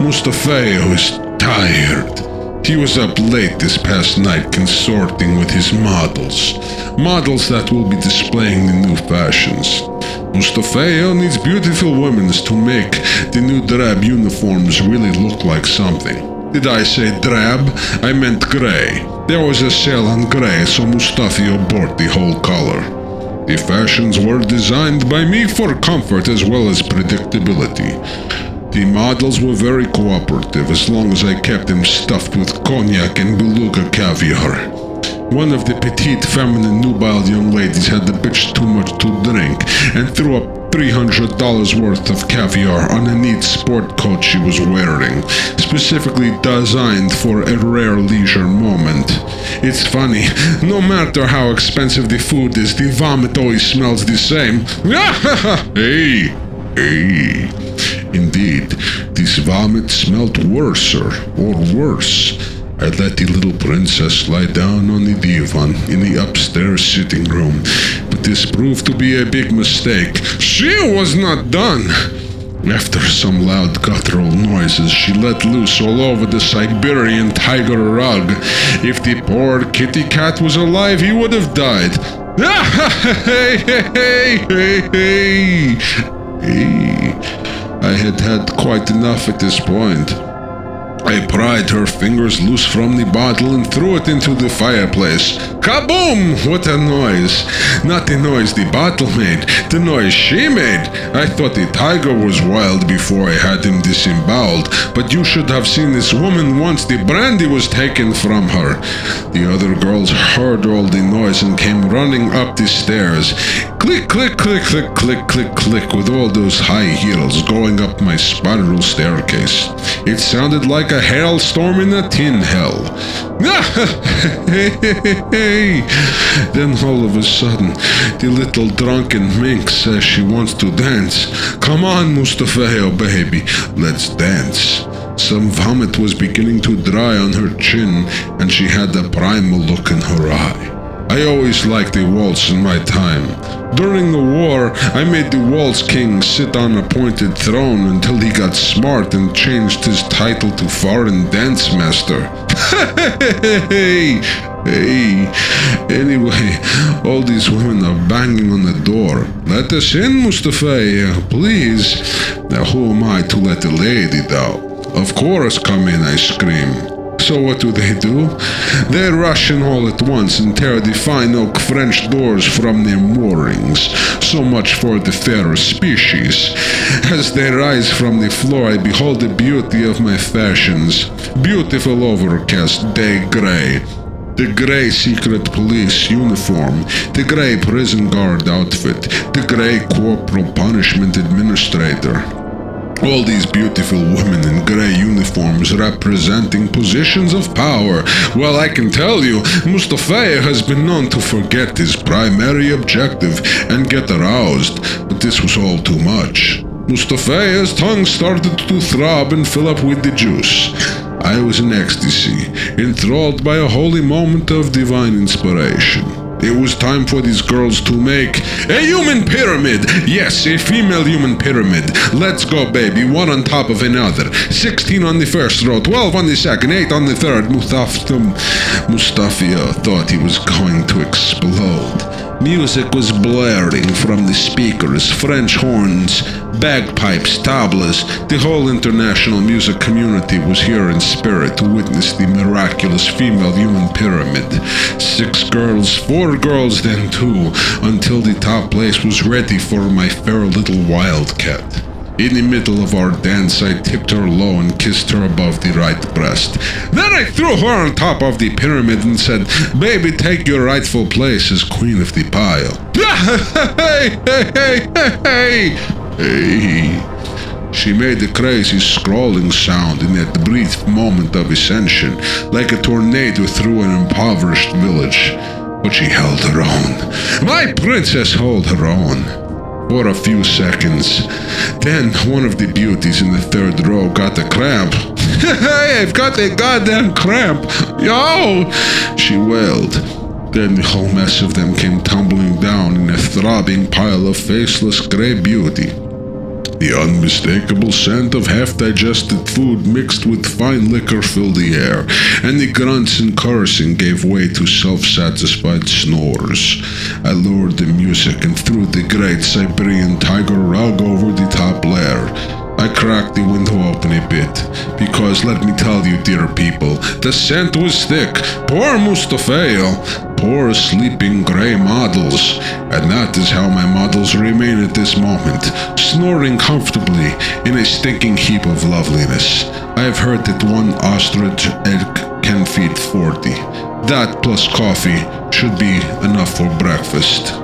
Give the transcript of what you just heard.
Mustafeo is tired. He was up late this past night consorting with his models. Models that will be displaying the new fashions. Mustafeo needs beautiful women to make the new drab uniforms really look like something. Did I say drab? I meant gray. There was a sale on gray, so Mustafeo bought the whole color. The fashions were designed by me for comfort as well as predictability. The models were very cooperative as long as I kept them stuffed with cognac and beluga caviar. One of the petite, feminine, nubile young ladies had the bitch too much to drink and threw up $300 worth of caviar on a neat sport coat she was wearing, specifically designed for a rare leisure moment. It's funny, no matter how expensive the food is, the vomit always smells the same. Hey. Indeed, this vomit smelt worser, or worse. I let the little princess lie down on the divan in the upstairs sitting room, but this proved to be a big mistake. She was not done. After some loud guttural noises, she let loose all over the Siberian tiger rug. If the poor kitty cat was alive, he would have died. I had quite enough at this point. I pried her fingers loose from the bottle and threw it into the fireplace. Kaboom! What a noise! Not the noise the bottle made, the noise she made. I thought the tiger was wild before I had him disemboweled, but you should have seen this woman once the brandy was taken from her. The other girls heard all the noise and came running up the stairs. Click, click, click, click, click, click, click, with all those high heels going up my spiral staircase. It sounded like a hailstorm in a tin hell. Then all of a sudden, the little drunken minx says she wants to dance. Come on, Mustafeo, baby, let's dance. Some vomit was beginning to dry on her chin, and she had a primal look in her eye. I always liked the waltz in my time. During the war, I made the waltz king sit on a pointed throne until he got smart and changed his title to foreign dance master. Hey. Anyway, all these women are banging on the door. Let us in, Mustafeo, please. Now who am I to let the lady down? Of course, come in, I scream. So what do? They rush in all at once and tear the fine oak French doors from their moorings. So much for the fairer species. As they rise from the floor, I behold the beauty of my fashions. Beautiful overcast day gray. The gray secret police uniform, the gray prison guard outfit, the gray corporal punishment administrator. All these beautiful women in gray uniforms representing positions of power. Well, I can tell you, Mustafeo has been known to forget his primary objective and get aroused, but this was all too much. Mustafeo's tongue started to throb and fill up with the juice. I was in ecstasy, enthralled by a holy moment of divine inspiration. It was time for these girls to make a human pyramid. Yes, a female human pyramid. Let's go, baby. One on top of another. 16 on the first row, 12 on the second, 8 on the third. Mustafeo thought he was going to explode. Music was blaring from the speakers, French horns, bagpipes, tablas. The whole international music community was here in spirit to witness the miraculous female human pyramid. 6 girls, 4 girls, then 2, until the top place was ready for my fair little wildcat. In the middle of our dance, I tipped her low and kissed her above the right breast. Then I threw her on top of the pyramid and said, "Baby, take your rightful place as queen of the pile." Hey. She made a crazy scrawling sound in that brief moment of ascension, like a tornado through an impoverished village. But she held her own. My princess held her own. For a few seconds. Then one of the beauties in the third row got a cramp. Hey, I've got a goddamn cramp. Yo! She wailed. Then the whole mess of them came tumbling down in a throbbing pile of faceless gray beauty. The unmistakable scent of half-digested food mixed with fine liquor filled the air, and the grunts and cursing gave way to self-satisfied snores. I lowered the music and threw the great Siberian tiger rug over the top layer. I cracked the window open a bit, because let me tell you, dear people, the scent was thick. Poor Mustafail, poor sleeping grey models, and that is how my models remain at this moment, snoring comfortably in a stinking heap of loveliness. I have heard that one ostrich egg can feed 40. That plus coffee should be enough for breakfast.